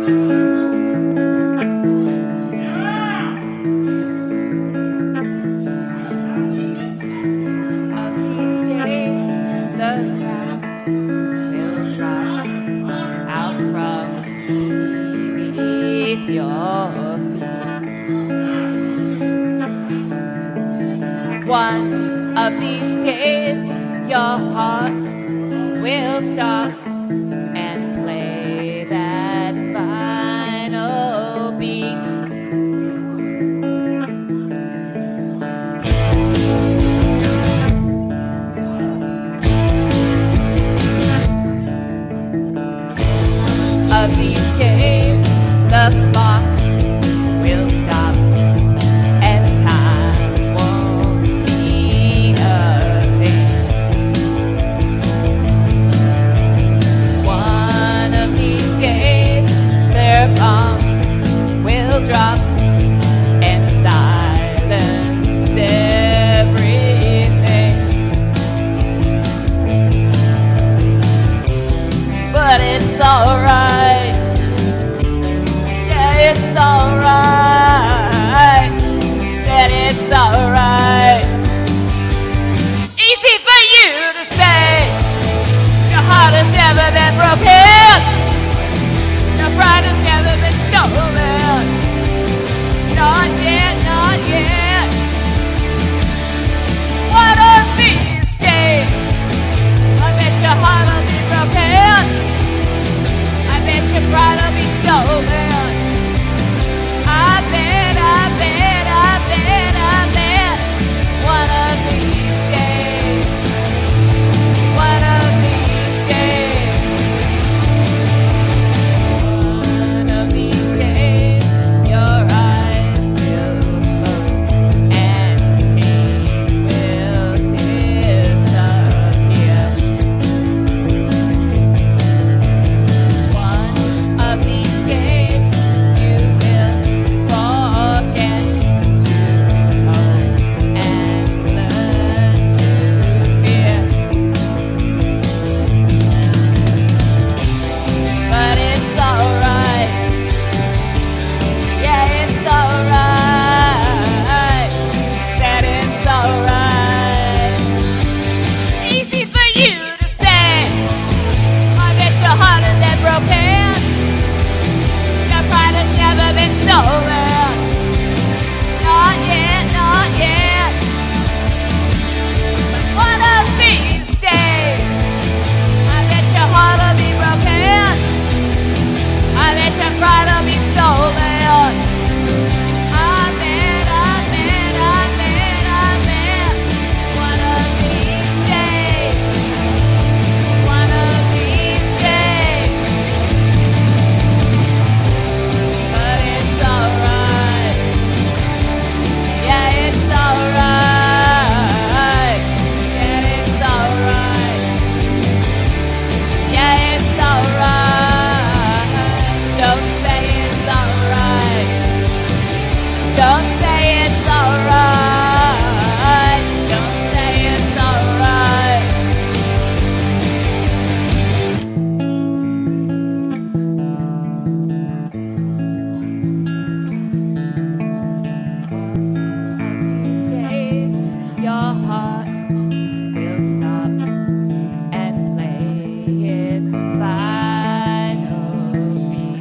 Your feet. One of these days, your heart will stop and play that final beat. Of these days, the clocks will stop and time won't mean a thing. One of these days their bombs will drop and silence everything. But it's alright. It's alright, said it's alright. Easy for you to say, your heart has never been broken, your pride has never been stolen. Not yet, not yet. One of these days, I bet your heart will be broken, I bet your pride will be stolen.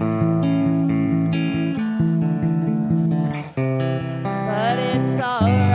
It's all